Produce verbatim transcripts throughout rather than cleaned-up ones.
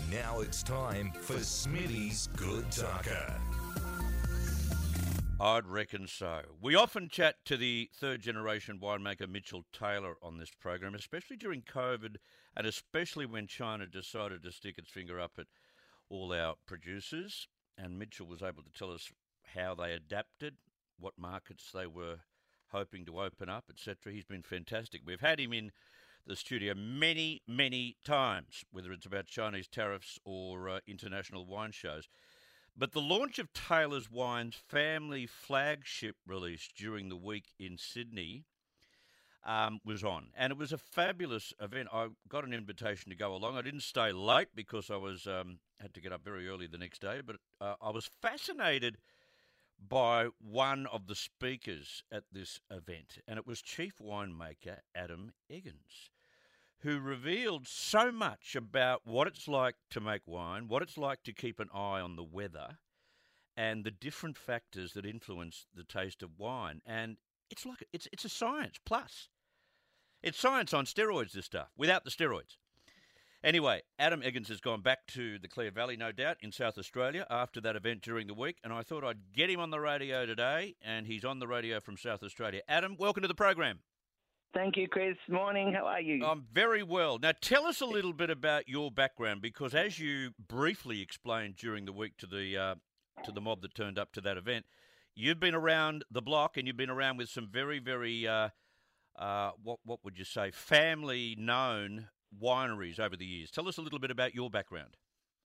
Now it's time for Smitty's Good Talker. I'd reckon so. We often chat to the third-generation winemaker Mitchell Taylor on this program, especially during COVID and especially when China decided to stick its finger up at all our producers. And Mitchell was able to tell us how they adapted, what markets they were hoping to open up, et cetera. He's been fantastic. We've had him in the studio many, many times, whether it's about Chinese tariffs or uh, international wine shows. But the launch of Taylor's Wine's family flagship release during the week in Sydney um, was on. And it was a fabulous event. I got an invitation to go along. I didn't stay late because I was um, had to get up very early the next day. But uh, I was fascinated by one of the speakers at this event. And it was Chief Winemaker Adam Eggins, who revealed so much about what it's like to make wine, what it's like to keep an eye on the weather, and the different factors that influence the taste of wine. And it's like it's it's a science plus. It's science on steroids, this stuff, without the steroids. Anyway, Adam Eggins has gone back to the Clare Valley, no doubt, in South Australia after that event during the week, and I thought I'd get him on the radio today, and he's on the radio from South Australia. Adam, welcome to the program. Thank you, Chris. Morning. How are you? I'm very well. Now, tell us a little bit about your background, because as you briefly explained during the week to the uh, to the mob that turned up to that event, you've been around the block and you've been around with some very, very, uh, uh, what what would you say, family-known wineries over the years. Tell us a little bit about your background.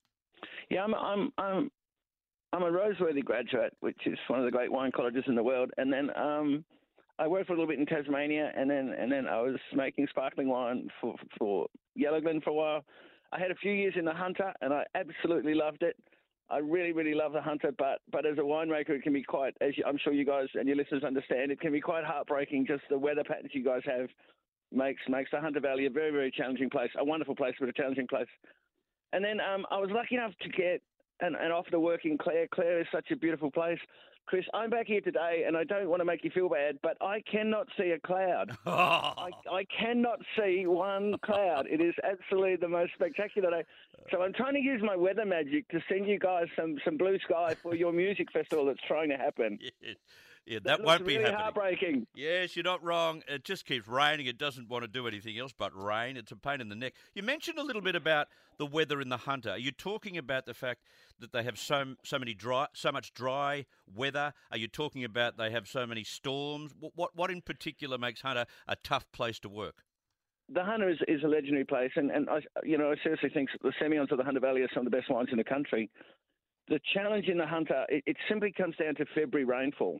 Yeah, I'm I'm I'm I'm a Roseworthy graduate, which is one of the great wine colleges in the world, and then um. I worked for a little bit in Tasmania, and then and then I was making sparkling wine for for Yellowglen for a while. I had a few years in the Hunter, and I absolutely loved it. I really, really love the Hunter, but but as a winemaker, it can be quite, as you, I'm sure you guys and your listeners understand, it can be quite heartbreaking. Just the weather patterns you guys have makes makes the Hunter Valley a very, very challenging place, a wonderful place, but a challenging place. And then um, I was lucky enough to get an, an offer to work in Clare. Clare is such a beautiful place. Chris, I'm back here today, and I don't want to make you feel bad, but I cannot see a cloud. I, I cannot see one cloud. It is absolutely the most spectacular day. So I'm trying to use my weather magic to send you guys some, some blue sky for your music festival that's trying to happen. Yeah, yeah that, that won't be really happening. Heartbreaking. Yes, you're not wrong. It just keeps raining. It doesn't want to do anything else but rain. It's a pain in the neck. You mentioned a little bit about the weather in the Hunter. Are you talking about the fact that they have so so many dry, so much dry weather? Are you talking about they have so many storms? What what, what in particular makes Hunter a tough place to work? The Hunter is, is a legendary place, and, and I you know I seriously think the Semillons of the Hunter Valley are some of the best wines in the country. The challenge in the Hunter, it, it simply comes down to February rainfall.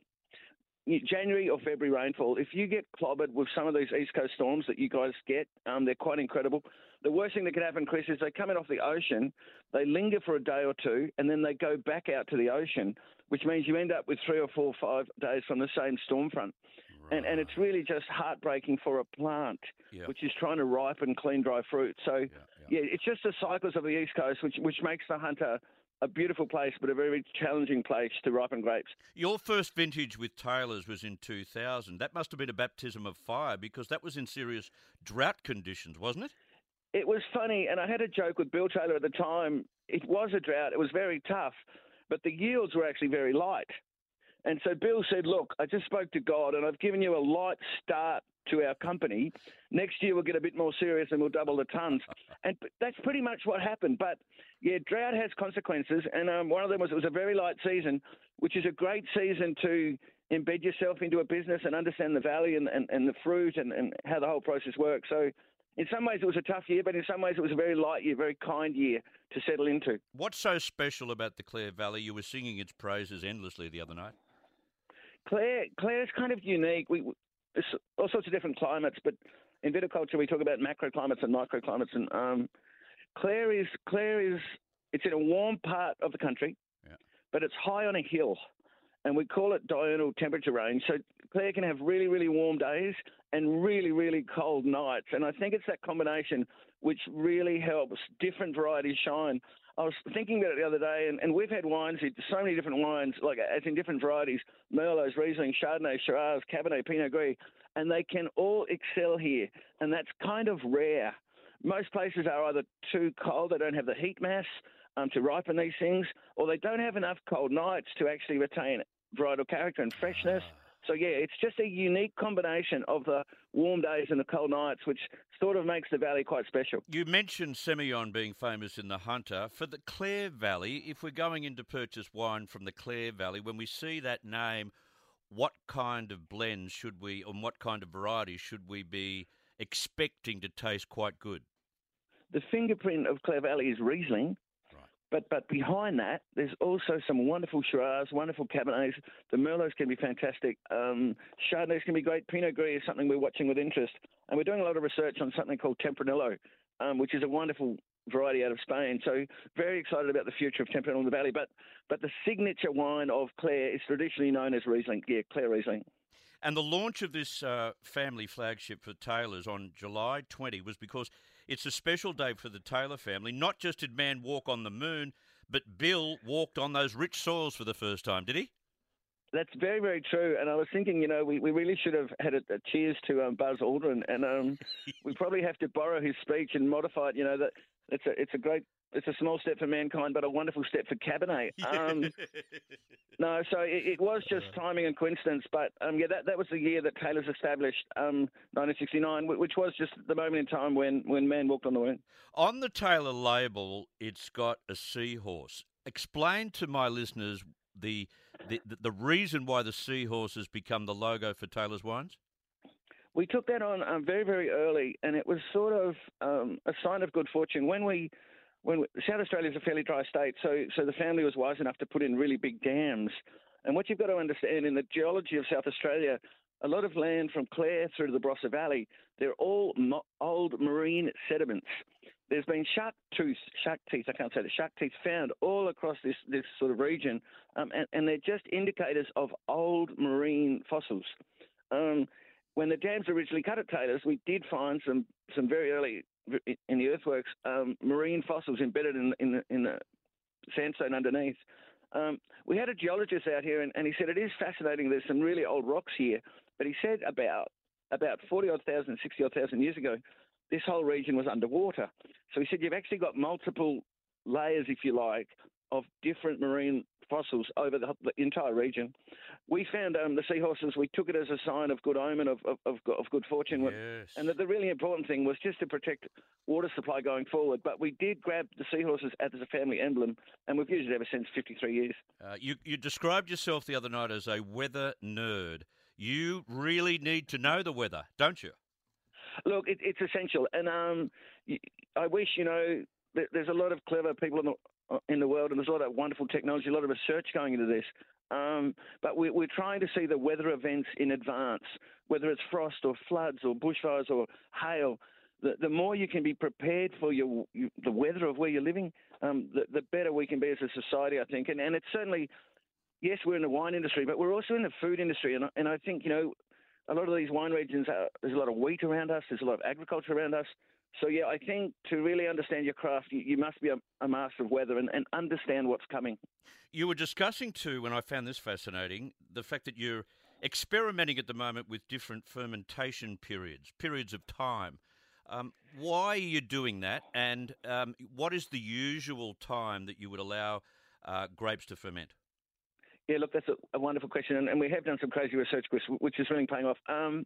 January or February rainfall, if you get clobbered with some of these East Coast storms that you guys get, um, they're quite incredible. The worst thing that can happen, Chris, is they come in off the ocean, they linger for a day or two, and then they go back out to the ocean, which means you end up with three or four or five days from the same storm front. Right. And, and it's really just heartbreaking for a plant, yeah. which is trying to ripen clean, dry fruit. So, yeah, yeah. yeah, it's just the cycles of the East Coast, which, which makes the Hunter a beautiful place, but a very challenging place to ripen grapes. Your first vintage with Taylor's was in two thousand. That must have been a baptism of fire because that was in serious drought conditions, wasn't it? It was funny, and I had a joke with Bill Taylor at the time. It was a drought. It was very tough, but the yields were actually very light. And so Bill said, look, I just spoke to God, and I've given you a light start to our company. Next year we'll get a bit more serious and we'll double the tons. And that's pretty much what happened. But, yeah, drought has consequences, and um, one of them was it was a very light season, which is a great season to embed yourself into a business and understand the valley and, and, and the fruit and, and how the whole process works. So in some ways it was a tough year, but in some ways it was a very light year, very kind year to settle into. What's so special about the Clare Valley? You were singing its praises endlessly the other night. Clare, Clare's kind of unique. We, there's all sorts of different climates, but in viticulture we talk about macroclimates and microclimates. And um, Clare is Clare is it's in a warm part of the country, yeah. but it's high on a hill, and we call it diurnal temperature range. So Clare can have really, really warm days and really, really cold nights. And I think it's that combination which really helps different varieties shine. I was thinking about it the other day, and, and we've had wines, so many different wines, like as in different varieties, Merlots, Riesling, Chardonnay, Shiraz, Cabernet, Pinot Gris, and they can all excel here. And that's kind of rare. most places are either too cold, they don't have the heat mass um, to ripen these things, or they don't have enough cold nights to actually retain varietal character and freshness. Ah. So, yeah, it's just a unique combination of the warm days and the cold nights, which sort of makes the valley quite special. You mentioned Semillon being famous in the Hunter. For the Clare Valley, if we're going in to purchase wine from the Clare Valley, when we see that name, what kind of blends should we, and what kind of varieties should we be expecting to taste quite good? The fingerprint of Clare Valley is Riesling. But but behind that, there's also some wonderful Shiraz, wonderful Cabernets. The Merlots can be fantastic. Um, Chardonnays can be great. Pinot Gris is something we're watching with interest. And we're doing a lot of research on something called Tempranillo, um, which is a wonderful variety out of Spain. So very excited about the future of Tempranillo in the Valley. But but the signature wine of Clare is traditionally known as Riesling. Yeah, Clare Riesling. And the launch of this uh, family flagship for Taylors on July twentieth was because it's a special day for the Taylor family. Not just did man walk on the moon, but Bill walked on those rich soils for the first time, did he? That's very, very true. And I was thinking, you know, we, we really should have had a, a cheers to um, Buzz Aldrin, and um, we probably have to borrow his speech and modify it. You know, that it's a it's a great it's a small step for mankind, but a wonderful step for Cabernet. Um, no, so it, it was just timing and coincidence. But um, yeah, that, that was the year that Taylor's established, um, nineteen sixty-nine, which was just the moment in time when, when man walked on the moon. On the Taylor label, it's got a seahorse. Explain to my listeners the the, the reason why the seahorse has become the logo for Taylor's wines. We took that on um, very, very early, and it was sort of um, a sign of good fortune. When we When we, South Australia is a fairly dry state, so so the family was wise enough to put in really big dams. And what you've got to understand in the geology of South Australia, a lot of land from Clare through to the Barossa Valley, they're all mo- old marine sediments. There's been shark tooth, shark teeth, I can't say the shark teeth found all across this, this sort of region, um, and, and they're just indicators of old marine fossils. Um, when the dams originally cut at Taylor's, we did find some, some very early in the earthworks, um, marine fossils embedded in, in, the, in the sandstone underneath. Um, we had a geologist out here, and, and he said it is fascinating. There's some really old rocks here, but he said about about forty odd thousand, sixty odd thousand years ago, this whole region was underwater. So he said you've actually got multiple layers, if you like, of different marine fossils over the, the entire region. We found um, the seahorses. We took it as a sign of good omen, of of, of, of good fortune. Yes. And the, the really important thing was just to protect water supply going forward. But we did grab the seahorses as a family emblem, and we've used it ever since, fifty-three years. Uh, you, you described yourself the other night as a weather nerd. You really need to know the weather, don't you? Look, it, it's essential. And um, I wish, you know, th- there's a lot of clever people in the, in the world, and there's a lot of wonderful technology, a lot of research going into this. Um, but we, we're trying to see the weather events in advance, whether it's frost or floods or bushfires or hail. The, the more you can be prepared for your, you, the weather of where you're living, um, the, the better we can be as a society, I think. And, and it's certainly, yes, we're in the wine industry, but we're also in the food industry. And, and I think, you know, a lot of these wine regions, are, there's a lot of wheat around us, there's a lot of agriculture around us. So, yeah, I think to really understand your craft, you, you must be a, a master of weather and, and understand what's coming. You were discussing, too, and I found this fascinating, the fact that you're experimenting at the moment with different fermentation periods, periods of time. Um, why are you doing that, and um, what is the usual time that you would allow uh, grapes to ferment? Yeah, look, that's a, a wonderful question, and, and we have done some crazy research, Chris, which is really paying off. Um,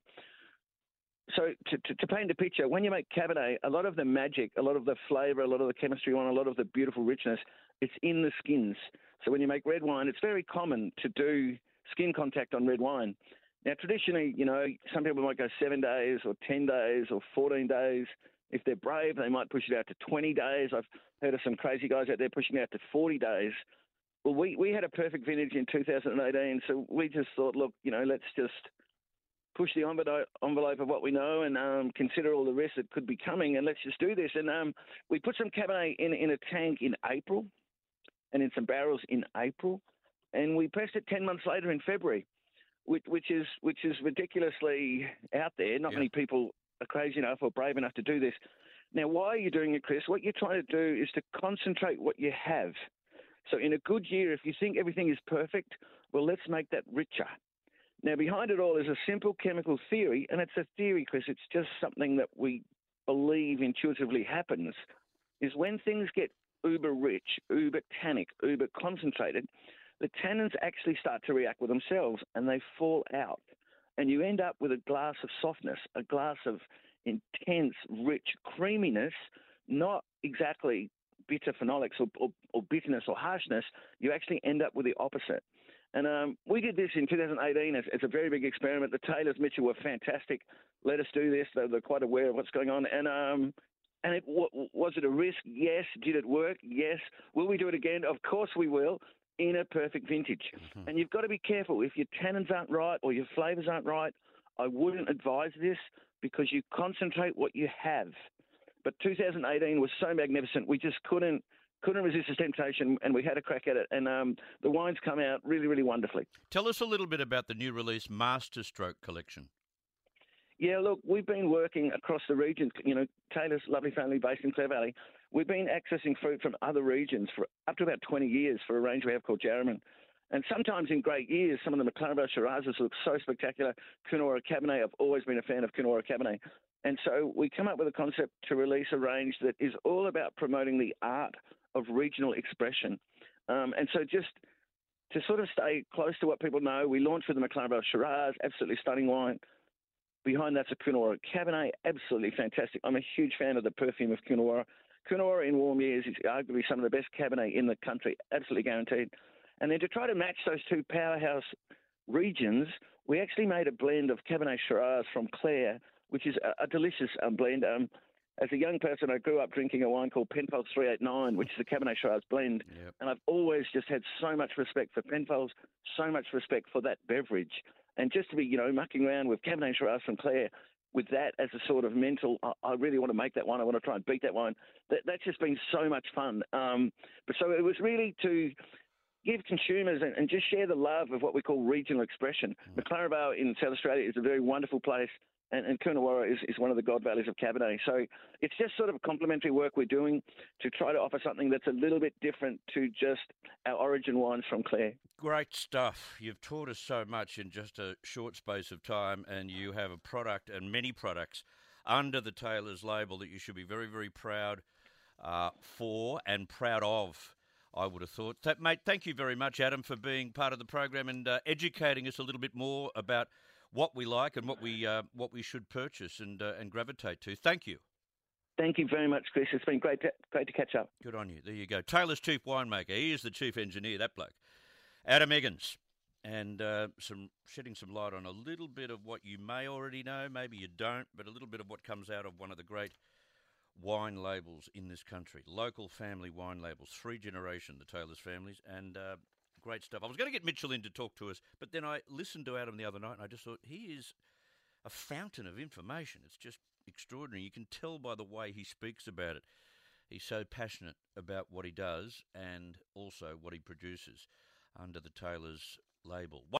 so to, to, to paint a picture, when you make Cabernet, a lot of the magic, a lot of the flavour, a lot of the chemistry on, a lot of the beautiful richness, it's in the skins. So when you make red wine, it's very common to do skin contact on red wine. Now, traditionally, you know, some people might go seven days or ten days or fourteen days. If they're brave, they might push it out to twenty days. I've heard of some crazy guys out there pushing it out to forty days. Well, we, we had a perfect vintage in two thousand eighteen, so we just thought, look, you know, let's just push the envelope envelope of what we know and um, consider all the risks that could be coming, and let's just do this. And um, we put some Cabernet in, in a tank in April and in some barrels in April, and we pressed it ten months later in February, which, which is which is ridiculously out there. Not yeah. many people are crazy enough or brave enough to do this. Now, why are you doing it, Chris? What you're trying to do is to concentrate what you have. So in a good year, if you think everything is perfect, well, let's make that richer. Now, behind it all is a simple chemical theory, and it's a theory, Chris. It's just something that we believe intuitively happens is when things get uber rich, uber tannic, uber concentrated, the tannins actually start to react with themselves and they fall out. And you end up with a glass of softness, a glass of intense, rich creaminess, not exactly bitter phenolics or, or, or bitterness or harshness. You actually end up with the opposite. And um, we did this in two thousand eighteen as, as a very big experiment. The Taylors, Mitchell, were fantastic. Let us do this. They, they're quite aware of what's going on. And um, and it, w- was it a risk? Yes. Did it work? Yes. Will we do it again? Of course we will, in a perfect vintage. Mm-hmm. And you've got to be careful. If your tannins aren't right or your flavours aren't right, I wouldn't advise this because you concentrate what you have. But two thousand eighteen was so magnificent. We just couldn't couldn't resist the temptation, and we had a crack at it. And um, the wines come out really, really wonderfully. Tell us a little bit about the new release Masterstroke collection. Yeah, look, we've been working across the regions. You know, Taylor's lovely family based in Clare Valley. We've been accessing fruit from other regions for up to about twenty years for a range we have called Jarraman. And sometimes in great years, some of the McLaren Vale Shirazes look so spectacular. Coonawarra Cabernet, I've always been a fan of Coonawarra Cabernet. And so we come up with a concept to release a range that is all about promoting the art of regional expression. Um, and so just to sort of stay close to what people know, we launched with the McLaren Vale Shiraz, absolutely stunning wine. Behind that's a Coonawarra Cabernet, absolutely fantastic. I'm a huge fan of the perfume of Coonawarra. Coonawarra in warm years is arguably some of the best Cabernet in the country, absolutely guaranteed. And then to try to match those two powerhouse regions, we actually made a blend of Cabernet Shiraz from Clare, which is a, a delicious um, blend. Um, as a young person, I grew up drinking a wine called Penfolds three eighty-nine, which is a Cabernet Shiraz blend. Yep. And I've always just had so much respect for Penfolds, so much respect for that beverage. And just to be, you know, mucking around with Cabernet Shiraz from Clare, with that as a sort of mental, I, I really want to make that wine. I want to try and beat that wine. That, that's just been so much fun. Um, but so it was really to give consumers and, and just share the love of what we call regional expression. Mm. McLaren Vale in South Australia is a very wonderful place, and, and Coonawarra is, is one of the god valleys of Cabernet. So it's just sort of complementary work we're doing to try to offer something that's a little bit different to just our origin wines from Clare. Great stuff. You've taught us so much in just a short space of time, and you have a product and many products under the Taylor's label that you should be very, very proud uh, for and proud of. I would have thought. That, mate, thank you very much, Adam, for being part of the program and uh, educating us a little bit more about what we like and what we uh, what we should purchase and uh, and gravitate to. Thank you. Thank you very much, Chris. It's been great to, great to catch up. Good on you. There you go. Taylor's chief winemaker. He is the chief engineer, that bloke. Adam Eggins. And uh, some shedding some light on a little bit of what you may already know, maybe you don't, but a little bit of what comes out of one of the great wine labels in this country, local family wine labels, three generation, the Taylor's families, and uh, great stuff. I was going to get Mitchell in to talk to us, but then I listened to Adam the other night and I just thought he is a fountain of information. It's just extraordinary. You can tell by the way he speaks about it. He's so passionate about what he does and also what he produces under the Taylor's label.